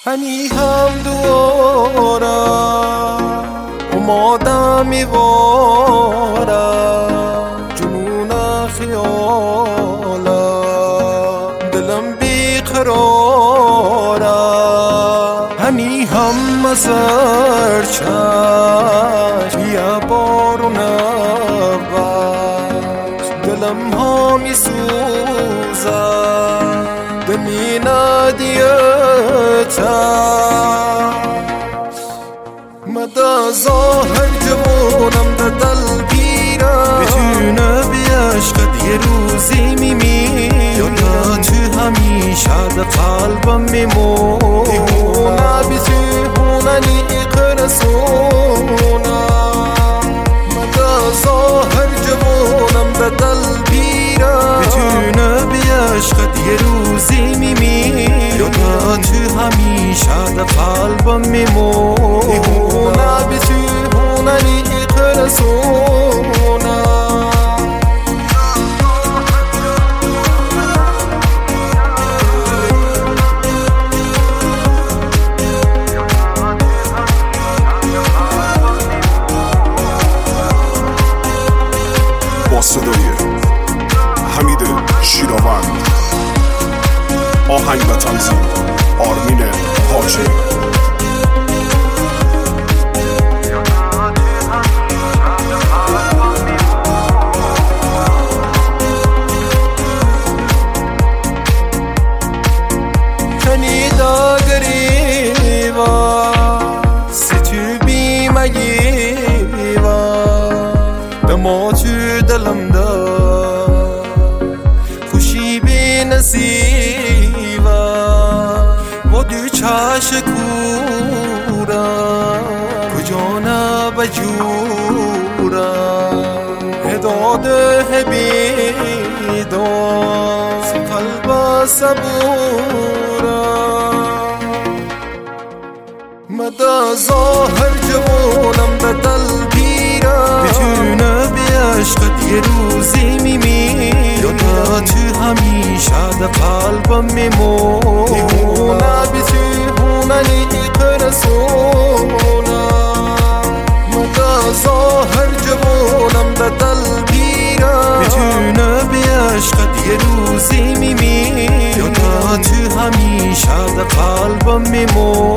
هنی هم دوارم اومادم میوارم جنون خیالم دلم بیقرارم هنی هم مزر چشم بیا بارو نبست دلم ها می سوزم دمی ندیت مدى ظاهر جوانم ده دل گیرم بتونه بیاشقد یه روزی میمیرم تو همیشه ده قلبم میمونم دیوونه بتوننی قرسونم مدى ظاهر جوانم ده دل گیرم بتونه بیاشقد یه روزی میمیرم تو همیشه ده قلبم میمونم دیوونه بتوننی قرسونم با صدای حمید شیراوند، آهنگ و تنظیم آرمین حاجی. کنیدا گریوا سی تو بیمگیوا دما تو دلم دا خوشی بی نصیبا و دو چاش کورا کجا نبجورا هداده بیدان سی قلب صبورا مدى ظاهر جوانم ده دل گیرم بتونه بیاشقد یه روزی میمیرم تو همیشه ده قلبم میمونم دیوونه بتوننی قرسونم مدى ظاهر جوانم ده دل گیرم بتونه بیاشقد یه روزی میمیرم تو همیشه ده قلبم میمونم